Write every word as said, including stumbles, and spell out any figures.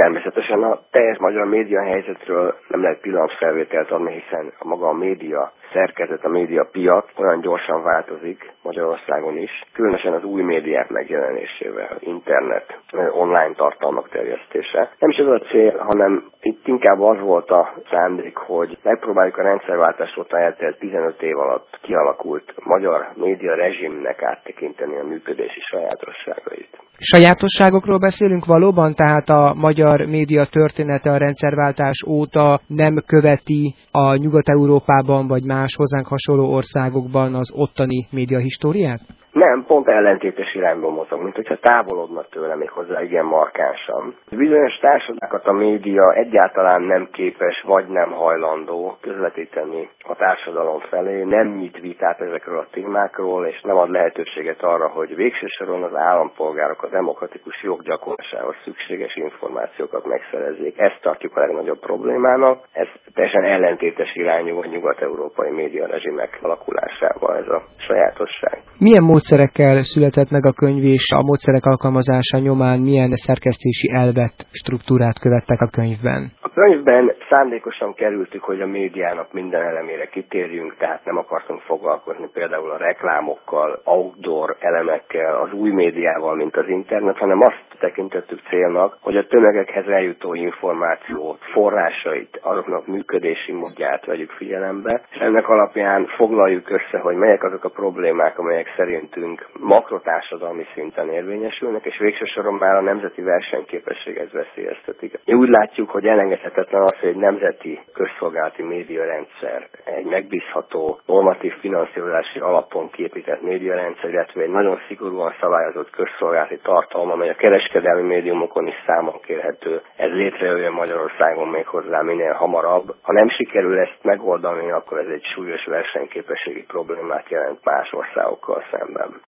Természetesen a teljes magyar média helyzetről nem lehet pillanatfelvételt adni, hiszen a maga a média szerkezet, a média piac olyan gyorsan változik Magyarországon is, különösen az új médiák megjelenésével, internet, online tartalmak terjesztése. Nem is ez a cél, hanem itt inkább az volt a szándék, hogy megpróbáljuk a rendszerváltás óta eltelt tizenöt év alatt kialakult magyar média rezsimnek áttekinteni a működési sajátosságait. Sajátosságokról beszélünk valóban, tehát a magyar média története a rendszerváltás óta nem követi a Nyugat-Európában vagy más hozzánk hasonló országokban az ottani média históriát? Nem, pont ellentétes irányba mozog, mint hogyha távolodna tőle még hozzá igen markánsan. Bizonyos társadalmakat a média egyáltalán nem képes vagy nem hajlandó közvetíteni a társadalom felé, nem nyit vitát ezekről a témákról, és nem ad lehetőséget arra, hogy végső soron az állampolgárok a demokratikus joggyakorlásához szükséges információkat megszerezzék. Ezt tartjuk a legnagyobb problémának. Ez teljesen ellentétes irányú a nyugat-európai médiarezsimek alakulásával ez a sajátosság. Milyen módszerekkel született meg a könyv, és a módszerek alkalmazása nyomán milyen szerkesztési elvet, struktúrát követtek a könyvben? A könyvben szándékosan kerültük, hogy a médiának minden elemére kitérjünk, tehát nem akartunk foglalkozni például a reklámokkal, outdoor elemekkel, az új médiával, mint az internet, hanem azt tekintettük célnak, hogy a tömegekhez eljutó információt, forrásait, azoknak működési módját vegyük figyelembe, és ennek alapján foglaljuk össze, hogy melyek azok a problémák, amelyek szerintünk makrotársadalmi szinten érvényesülnek, és végső soron már a nemzeti versenyképességet veszélyeztetik. Mi úgy látjuk, hogy elengedhetetlen az, hogy egy nemzeti közszolgálati médiarendszer, egy megbízható, normatív finanszírozási alapon kiépített médiarendszer, illetve egy nagyon szigorúan szabályozott közszolgálati tartalom, amely a kereskedelmi médiumokon is számon kérhető. Ez létrejöjjön Magyarországon még hozzá minél hamarabb. Ha nem sikerül ezt megoldani, akkor ez egy súlyos versenyképességi problémát jelent más országokkal szemben.